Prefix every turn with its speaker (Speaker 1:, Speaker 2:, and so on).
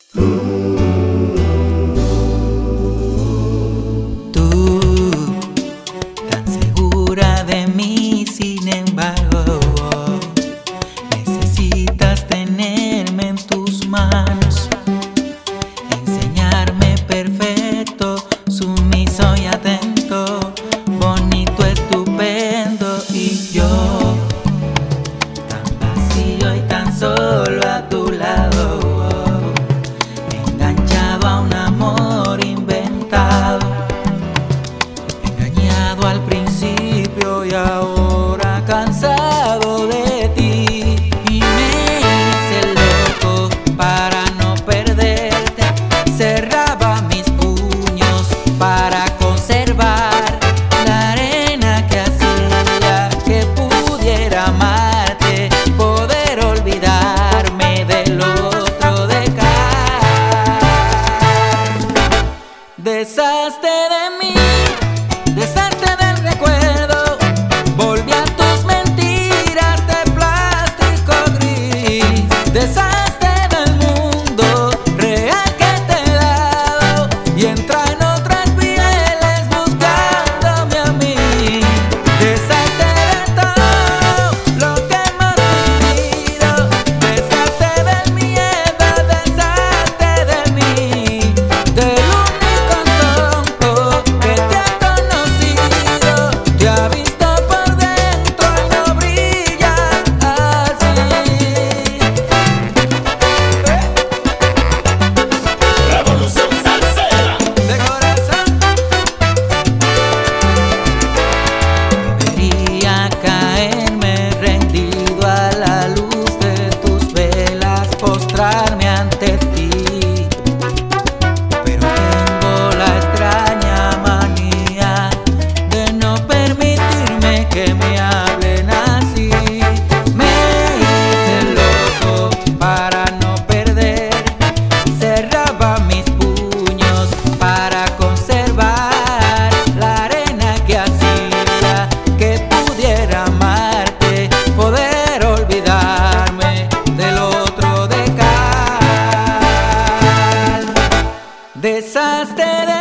Speaker 1: Tú, tan segura de mí, sin embargo, necesitas tenerme en tus manos, enseñarme perfecto, sumiso y atento, bonito, estupendo, y yo, tan vacío y tan solo a tu lado, enganchado a un amor inventado, engañado al principio y ahora cansado de ti. Y me hice loco para no perderte, cerraba mis puños para conservar la arena que hacía que pudiera amarte, poder olvidarme del otro de cara. Deshazte de mí, deshazte del recuerdo, volví a tus mentiras de plástico gris. Deshazte del mundo real que te he dado y entra en otras pieles buscándome a mí. Deshazte de todo lo que hemos vivido, deshazte del miedo, deshazte de mí, del único tonto que te ha conocido, te ha visto por dentro y no brillas así.
Speaker 2: Revolución Salsera.
Speaker 1: De corazón debería caerme rendido a la luz de tus velas, postrarme ante ti, pero tengo la extraña manía de no permitirme que me hablen así. Me hice loco para no perder, cerraba mis puños para conservar la arena que hacía que pudiera amarte, poder olvidarme del otro de cal. Deshazte de